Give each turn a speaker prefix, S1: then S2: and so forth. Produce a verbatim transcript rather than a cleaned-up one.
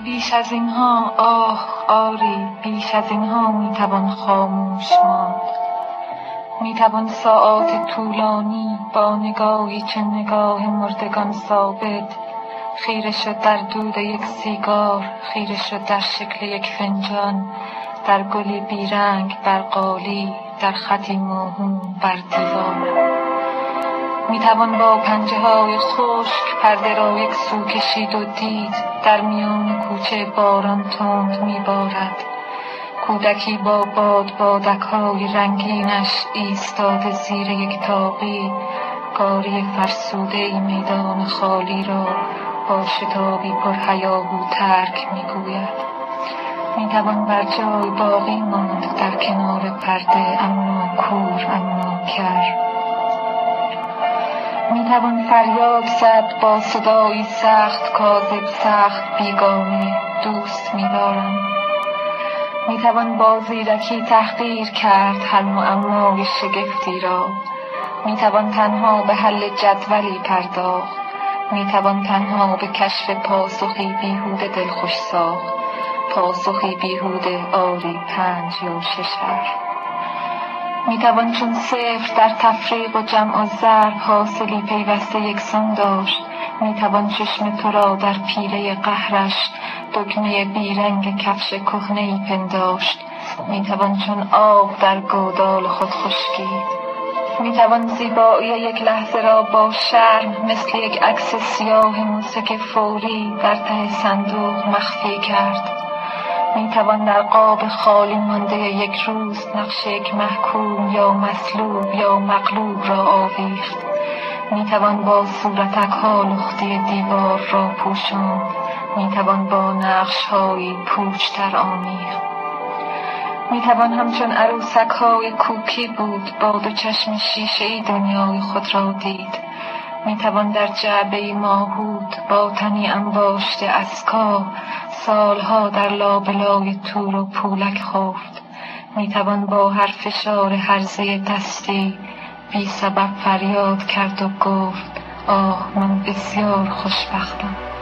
S1: بیش از اینها آه آری، بیش از اینها میتوان خاموش ماند. میتوان ساعات طولانی با نگاهی چه نگاه مردگان ثابت خیره شد در دود یک سیگار، خیره شد در شکل یک فنجان، در گلی بیرنگ بر قالی، در خطی موهوم بر دیوار. میتوان با پنجه های خشک پرده را یک سو کشید و دید در میان کوچه باران تند میبارد. کودکی با باد بادک های رنگینش ایستاده زیر یک طاقی، قاری فرسوده میدان خالی را با شتابی پر هیاهو ترک میگوید. میتوان بر جای باقی ماند در کنار پرده، اما کور اما کر. میتوان فریاد زد با صدایی سخت کاذب، سخت بیگانه، دوست می‌دارم. میتوان با زیرکی تحقیر کرد حل معمای شگفتی را. میتوان تنها به حل جدولی پرداخت. میتوان تنها به کشف پاسخی بیهوده دلخوش ساخت. پاسخی بیهوده آری پنج یا شش حرف. میتوان چون صفر در تفریق و جمع و ضرب حاصلی پیوسته یکسان داشت. میتوان چشم تو را در پیله قهرش دگمه بیرنگ کفش کهنه‌ای پنداشت. میتوان چون آب در گودال خود خشکید. میتوان زیبایی یک لحظه را با شرم مثل یک عکس سیاه موسک فوری در ته صندوق مخفی کرد. میتوان در قاب خالی مانده یک روز نقش یک محکوم یا مصلوب یا مغلوب را آویخت. میتوان با صورتک ها لختی دیوار را پوشاند. میتوان با نقش هایی پوچتر آمیخت. میتوان همچون عروسک های کوکی بود با دو چشم شیشه‌ای دنیای خود را دید. میتوان در جعبه‌ای ماهود با تنی انباشته از کاه سالها در لابلای تور و پولک خفت. میتوان با هر فشار هرزه دستی بی سبب فریاد کرد و گفت آه من بسیار خوشبختم.